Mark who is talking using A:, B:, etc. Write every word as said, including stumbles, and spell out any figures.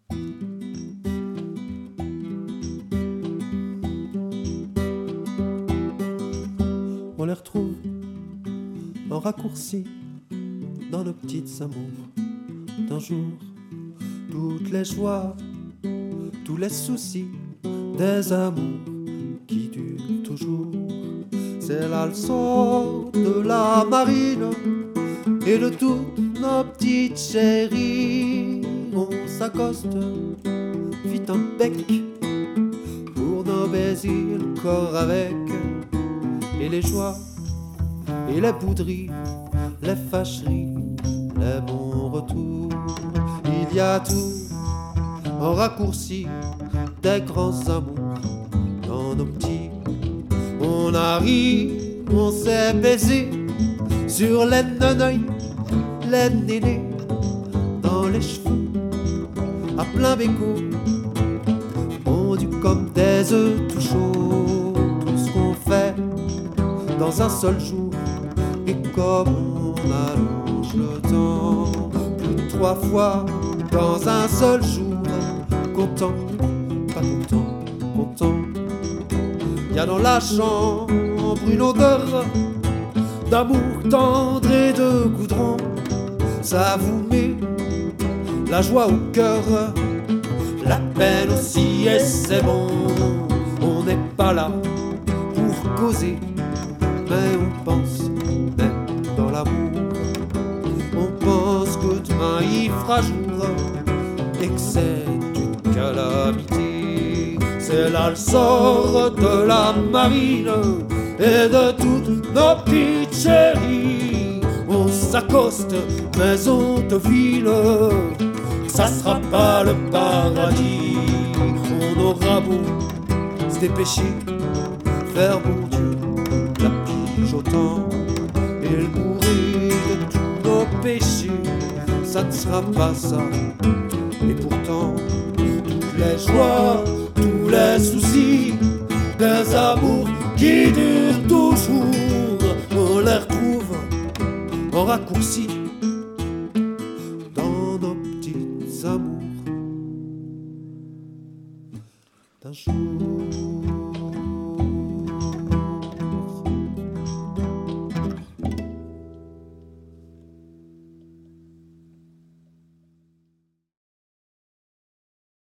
A: On les retrouve en raccourci dans nos petites amours d'un jour. Toutes les joies, tous les soucis des amours qui durent toujours. C'est la leçon de la marine et de toutes nos petites chéries. On s'accoste, vite un bec pour nos baisers, le corps avec. Et les joies et les bouderies, les fâcheries, les bons retours. Il y a tout en raccourci des grands amours dans nos petits. On a ri, on s'est baisé sur les neneuils, les nénés, dans les cheveux, à plein béco, fondus comme des œufs tout chauds. Tout ce qu'on fait dans un seul jour, et comme on allonge le temps, plus de trois fois dans un seul jour. Content, pas content, content. Y a dans la chambre une odeur d'amour tendre et de goudron. Ça vous met la joie au cœur, la peine aussi, et c'est bon. On n'est pas là pour causer, mais on pense, même dans l'amour, on pense que demain il fera jour et que c'est une calamité. C'est là le sort de la marine et de toutes nos petites chéries. On s'accoste, mais on te file, ça sera pas le paradis. On aura beau se dépêcher, faire bon Dieu la pige au temps et le mourir de tous nos péchés, ça ne sera pas ça. Et pourtant, toutes les joies, tous les soucis, des amours qui durent toujours.